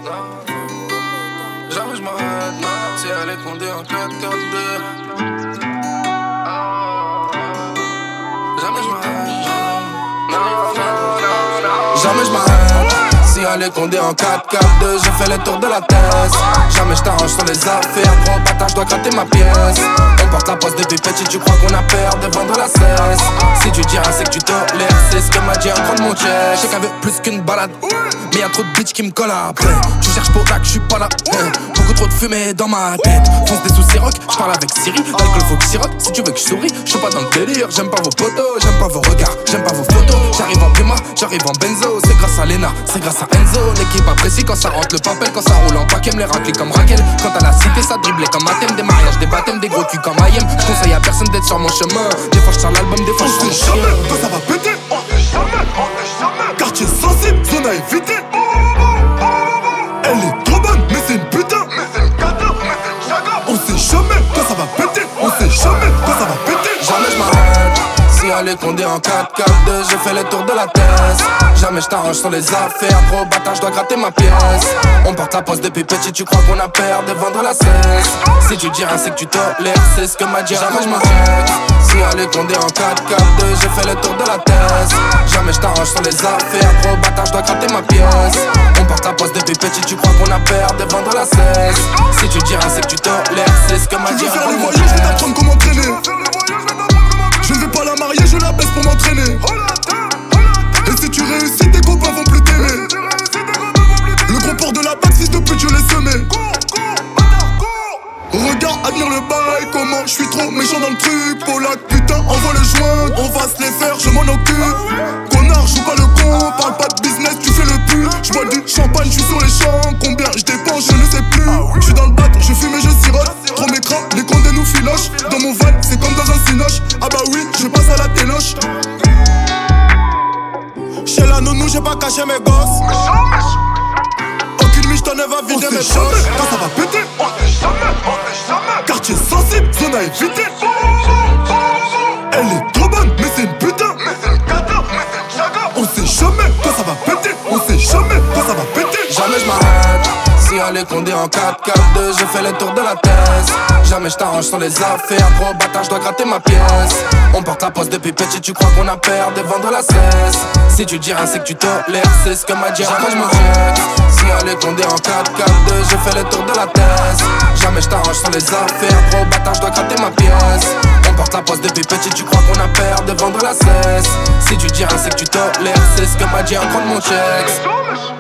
Jamais je m'arrête, si elle est condée en 4-4-2. Jamais je m'arrête, jamais je m'arrête. Si elle est condée en 4-4-2, je fais le tour de la thèse. Jamais je t'arrange sur les affaires, gros bâtard, je dois gratter ma pièce. On porte la poste depuis petit, tu crois qu'on a peur de vendre la cesse. Si tu dis rien, c'est que tu tolères, c'est ce que m'a dit un grand de mon check. Je sais qu'elle veut plus qu'une balade, mais y'a trop de bitch qui me collent après. Tu cherches pour là que je suis pas là, beaucoup trop de fumée dans ma tête. Fonce des sous siroc, je parle avec Siri. L'alcool faut que siroc, si tu veux que je souris. Je suis pas dans le délire, j'aime pas vos potos, j'aime pas vos regards, j'aime pas vos photos. J'arrive en Puma, j'arrive en Benzo, c'est grâce à Lena, c'est grâce à Enzo. L'équipe apprécie quand ça rentre le papel, quand ça roule en paquet, me les racler comme Raquel. Quand à la cité, ça driblait comme Athème, des mariages, des baptêmes, des gros culs comme Ayem. Je conseille à personne d'être sur mon chemin. Des fois je sors l'album, des fois je on sait jamais quand ça va péter. On sait jamais. Quartier sensible, zone à éviter. Elle est trop bonne, mais c'est une putain. Mais c'est une cata, mais c'est une chaga. On sait jamais quand ça va péter. On sait jamais quand ça va péter. Jamais je m'arrête. Si elle est condée en 4-4-2, je fais le tour de la thèse. Jamais je t'arrange sur les affaires, gros bâtard, je dois gratter ma pièce. On porte la poste depuis petit, tu crois qu'on a peur de vendre la cesse. Si tu dis rien, c'est que tu tolères, c'est ce que m'a dit. Jamais je m'arrête. Si elle est condée en 4-4-2, je fais le tour de la thèse. Jamais je t'arrange sur les affaires, gros bâtard, je dois gratter ma pièce. On porte la poste depuis petit, tu crois qu'on a peur de vendre la cesse. Si tu dis rien, c'est que tu tolères, c'est ce que m'a dit. Tu veux faire les voyages, je vais t'apprendre comment traîner. Je ne vais pas la marier, je la baisse pour m'entraîner. Et si tu réussis, tes copains vont plus t'aimer. Le gros port de la bague, fils de pute, je l'ai semé. Regarde, admire le bail, comment je suis trop méchant dans le truc. Polak, putain, envoie le joint, on va se les faire, je m'en occupe. Connard, joue pas le con, parle pas de business, tu fais le pute. Je bois du champagne, je suis sur les champs, combien je dépense, je ne sais plus. Je suis dans le bat, je fume et je sirote. Trop m'écran, les condés nous filochent. Dans mon van, c'est comme dans un cinoche. Ah bah oui, je passe à la téloche. Chez la nounou, j'ai pas caché mes gosses. Aucune miche t'en va vider mes poches. Quand ça va péter, on sait jamais. Quartier sensible, zone à éviter. Elle est trop bonne, mais c'est une putain. Mais c'est une cata, mais c'est une chaga. On sait jamais quand ça va péter. On sait jamais quand ça va péter. Jamais je m'arrête. Si elle est condée en 4-4-2, je fais le tour de la thèse. Jamais je t'arrange sur les affaires, gros bâtard, je dois gratter ma pièce. On porte la poste depuis petit, tu crois qu'on a peur de vendre la cesse. Si tu dis rien, c'est que tu tolères, c'est ce que m'a dit quand je m'arrête. Si elle est condée en 4-4-2, je fais le tour de la thèse. Jamais je t'arrange sur les affaires, gros bâtard, je dois gratter ma pièce. On porte la poste depuis petit, tu crois qu'on a peur de vendre la cesse. Si tu dis rien, c'est que tu tolères, c'est ce que m'a dit un grand de mon check.